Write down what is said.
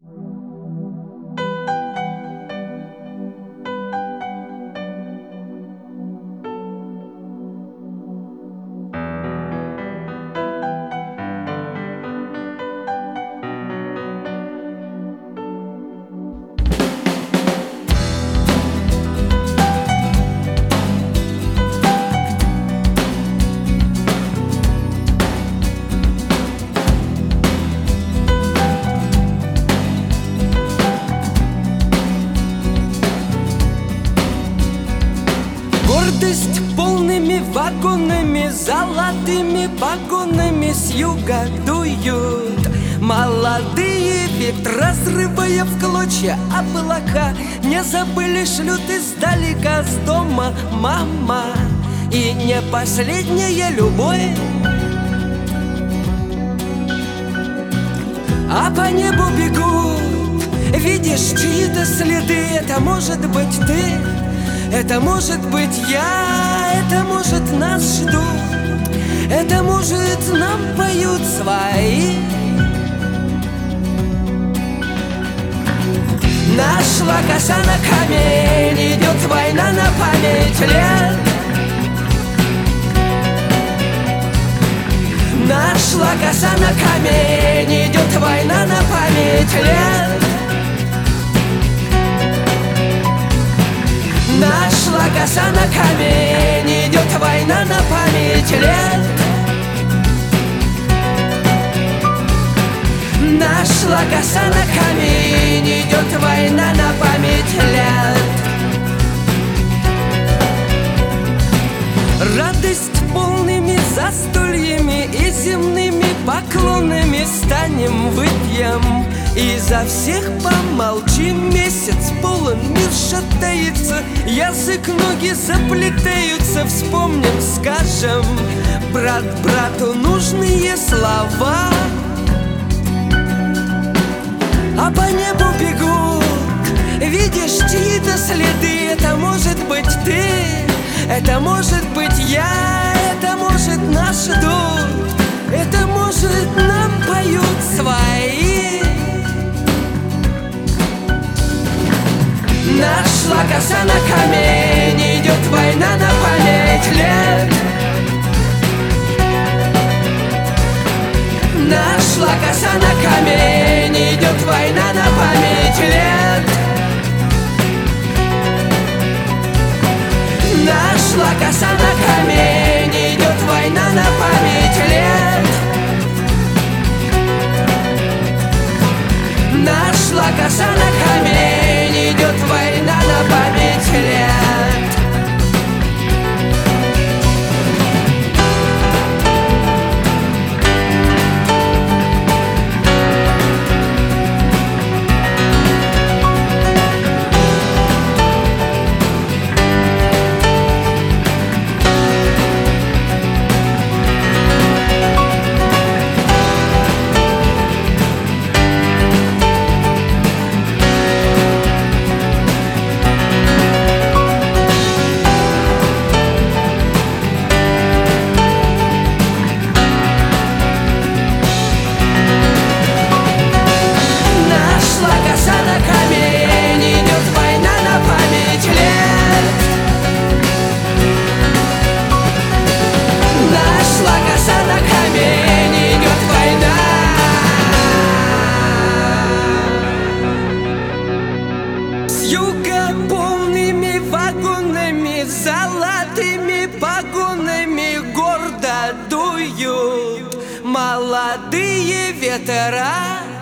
Гордость полными вагонами, золотыми погонами с юга дуют молодые ветра, разрывая в клочья облака. Не забыли, шлют издалека с дома мама, и не последняя любовь. А по небу бегут, видишь чьи-то следы. Это может быть ты, это может быть я, это может нас ждут, это может нам поют свои. Нашла коса на камень, идет война на память лет. Нашла коса на камень, идет война на память лет. Нашла коса на камень, идет война на память лет. Нашла коса на камень, идет война на память лет. Радость полными застольями и земными поклонами станем выпьем, и за всех помолчим. Месяц полон, мир шатается, язык, ноги заплетаются. Вспомним, скажем брат брату нужные слова. А по небу бегут, видишь чьи-то следы. Это может быть ты, это может быть я, это может нас ждут, это может нам поют свои. Нашла коса на камень, идет война на память лет. Нашла коса на камень, идет война на память лет. Нашла коса на камень, идет война на память лет. Нашла коса на камень, идет война на память лет. Полными вагонами, золотыми погонами гордо дуют молодые ветра.